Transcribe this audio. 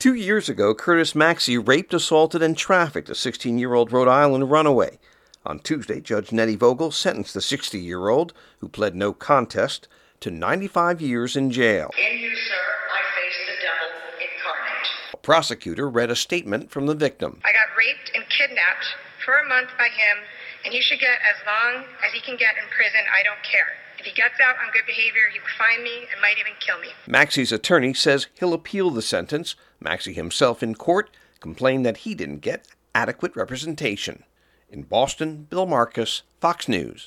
2 years ago, Curtis Maxey raped, assaulted, and trafficked a 16-year-old Rhode Island runaway. On Tuesday, Judge Nettie Vogel sentenced the 60-year-old, who pled no contest, to 95 years in jail. In you, sir, I face the devil incarnate. A prosecutor read a statement from the victim. I got raped and kidnapped for a month by him, and he should get as long as he can get in prison. I don't care. If he gets out on good behavior, he will find me and might even kill me. Maxey's attorney says he'll appeal the sentence. Maxey himself in court complained that he didn't get adequate representation. In Boston, Bill Marcus, Fox News.